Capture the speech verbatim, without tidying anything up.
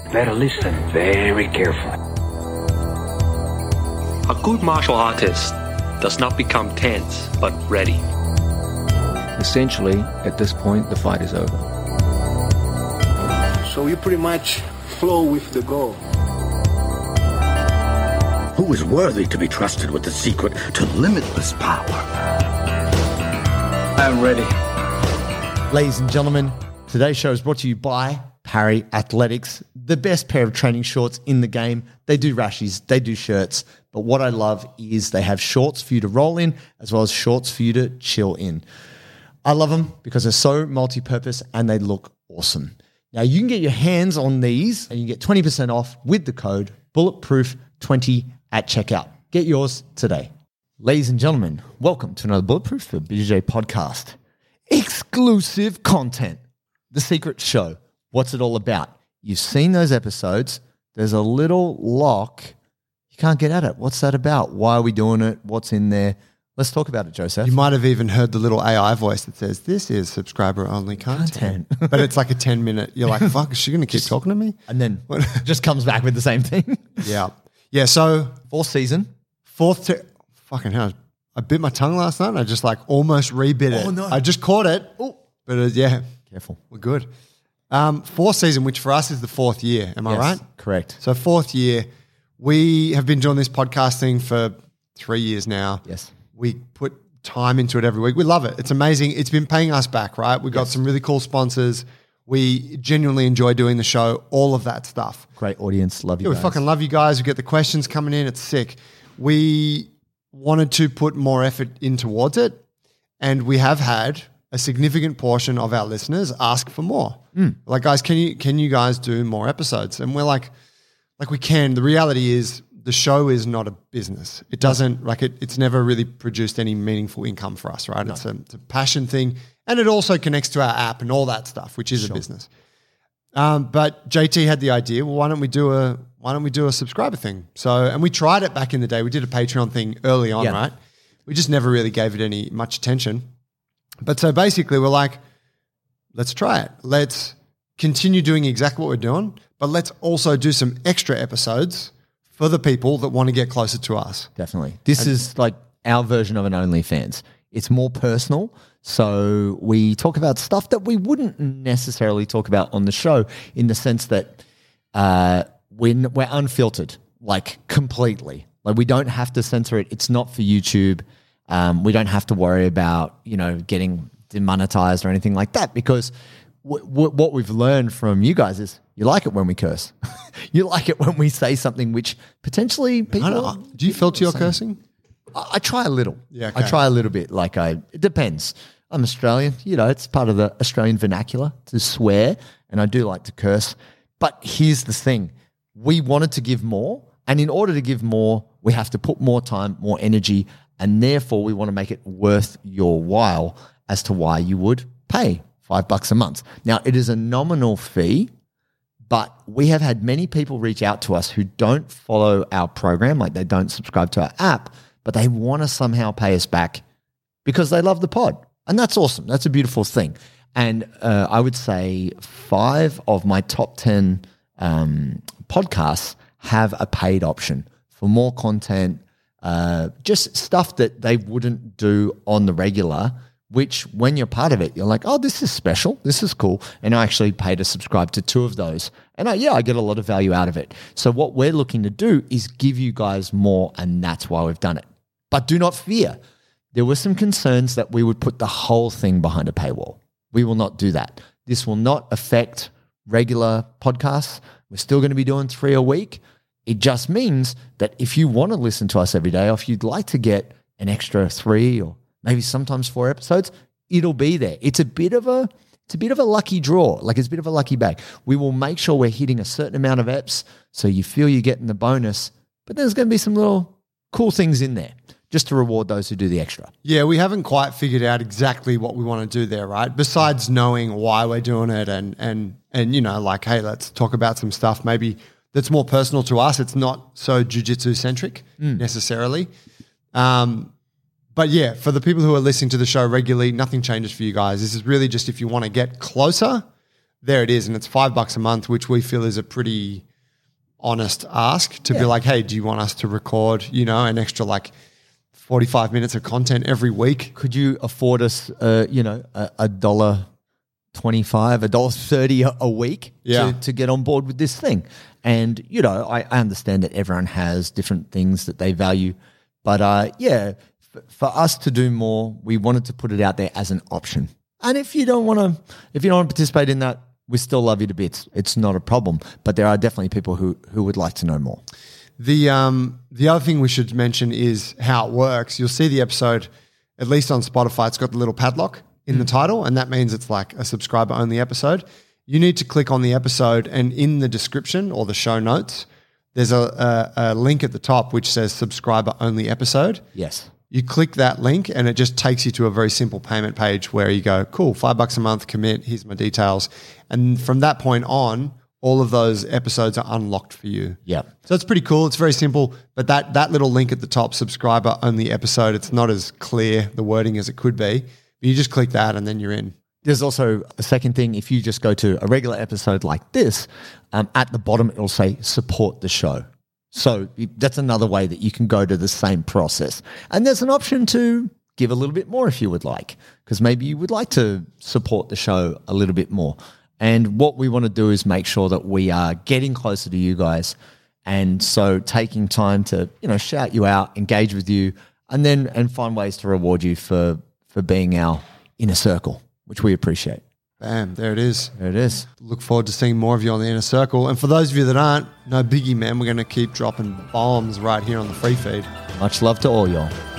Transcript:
Better listen very carefully. A good martial artist does not become tense, but ready. Essentially, at this point, the fight is over. So you pretty much flow with the goal. Who is worthy to be trusted with the secret to limitless power? I'm ready. Ladies and gentlemen, today's show is brought to you by Parry Athletics, the best pair of training shorts in the game. They do rashies, they do shirts, but what I love is they have shorts for you to roll in as well as shorts for you to chill in. I love them because they're so multi-purpose and they look awesome. Now you can get your hands on these and you get twenty percent off with the code bulletproof twenty at checkout. Get yours today. Ladies and gentlemen, welcome to another Bulletproof for B J J podcast. Exclusive content. The Secret Show. What's it all about? You've seen those episodes. There's a little lock. You can't get at it. What's that about? Why are we doing it? What's in there? Let's talk about it, Joseph. You might have even heard the little A I voice that says, this is subscriber-only content. Content. But it's like a ten-minute, you're like, fuck, is she going to keep talking to me? And then just comes back with the same thing. Yeah. Yeah, so Fourth season. fourth to fucking hell. I bit my tongue last night and I just like almost rebit it. Oh, no. I just caught it. Oh. But uh, yeah, Careful. we're good. Um, fourth season, which for us is the fourth year. Am I Yes, right? correct. So fourth year, we have been doing this podcast thing for three years now. Yes. We put time into it every week. We love it. It's amazing. It's been paying us back, right? We got Yes. some really cool sponsors. We genuinely enjoy doing the show, all of that stuff. Great audience. Love you Yeah, we guys. fucking love you guys. We get the questions coming in. It's sick. We wanted to put more effort in towards it, and we have had a significant portion of our listeners ask for more. Mm. Like, guys, can you can you guys do more episodes? And we're like, like we can. The reality is the show is not a business. It doesn't, like it, it's never really produced any meaningful income for us, right? No. It's, a, it's a passion thing. And it also connects to our app and all that stuff, which is Sure. a business. Um, but J T had the idea, well, why don't we do a why don't we do a subscriber thing? So, and we tried it back in the day. We did a Patreon thing early on, Yeah. right? We just never really gave it any much attention. But so basically we're like, let's try it. Let's continue doing exactly what we're doing, but let's also do some extra episodes for the people that want to get closer to us. Definitely. This is like our version of an OnlyFans. It's more personal. So we talk about stuff that we wouldn't necessarily talk about on the show in the sense that uh, we're, we're unfiltered, like completely. Like we don't have to censor it. It's not for YouTube. Um, we don't have to worry about, you know, getting demonetized or anything like that because w- w- what we've learned from you guys is you like it when we curse. You like it when we say something which potentially people... I don't know. Do you filter your cursing? I, I try a little. Yeah, okay. I try a little bit. Like I, it depends. I'm Australian. You know, it's part of the Australian vernacular to swear, and I do like to curse. But here's the thing: we wanted to give more, and in order to give more, we have to put more time, more energy, and therefore we want to make it worth your while as to why you would pay five bucks a month. Now, it is a nominal fee. But we have had many people reach out to us who don't follow our program, like they don't subscribe to our app, but they want to somehow pay us back because they love the pod. And that's awesome. That's a beautiful thing. And uh, I would say five of my top ten um, podcasts have a paid option for more content, uh, just stuff that they wouldn't do on the regular, which when you're part of it, you're like, oh, this is special. This is cool. And I actually pay to subscribe to two of those. And I, yeah, I get a lot of value out of it. So what we're looking to do is give you guys more, and that's why we've done it. But do not fear. There were some concerns that we would put the whole thing behind a paywall. We will not do that. This will not affect regular podcasts. We're still going to be doing three a week. It just means that if you want to listen to us every day, or if you'd like to get an extra three or maybe sometimes four episodes, it'll be there. It's a bit of a it's a bit of a lucky draw. Like it's a bit of a lucky bag. We will make sure we're hitting a certain amount of eps so you feel you're getting the bonus, but there's going to be some little cool things in there just to reward those who do the extra. Yeah, we haven't quite figured out exactly what we want to do there, right? Besides knowing why we're doing it and and and you know, like, hey, let's talk about some stuff maybe that's more personal to us. It's not so jiu-jitsu centric mm. necessarily. Um, but yeah, for the people who are listening to the show regularly, nothing changes for you guys. This is really just if you want to get closer there it is. And it's five bucks a month, which we feel is a pretty honest ask to Yeah. be like, hey, do you want us to record, you know, an extra like forty-five minutes of content every week? Could you afford us, uh, you know, a, a dollar twenty-five, a dollar thirty a a week Yeah. to, to get on board with this thing? And, you know, I, I understand that everyone has different things that they value. But, uh, yeah, f- for us to do more, we wanted to put it out there as an option. And if you don't want to, if you don't want to participate in that, we still love you to bits. It's not a problem. But there are definitely people who, who would like to know more. The um the other thing we should mention is how it works. You'll see the episode, at least on Spotify, it's got the little padlock in the title, and that means it's like a subscriber only episode. You need to click on the episode, and in the description or the show notes, there's a, a, a link at the top which says subscriber only episode. Yes. You click that link and it just takes you to a very simple payment page where you go, cool, five bucks a month, commit, here's my details. And from that point on, all of those episodes are unlocked for you. Yeah. So it's pretty cool. It's very simple, but that that little link at the top, subscriber only episode, it's not as clear, the wording, as it could be. But you just click that and then you're in. There's also a second thing. If you just go to a regular episode like this, um, at the bottom it'll say support the show. So that's another way that you can go to the same process. And there's an option to give a little bit more if you would like, because maybe you would like to support the show a little bit more. And what we want to do is make sure that we are getting closer to you guys. And so taking time to, you know, shout you out, engage with you, and then and find ways to reward you for for being our inner circle, which we appreciate. Bam, there it is. There it is. Look forward to seeing more of you on the inner circle. And for those of you that aren't, no biggie, man, we're going to keep dropping bombs right here on the free feed. Much love to all y'all.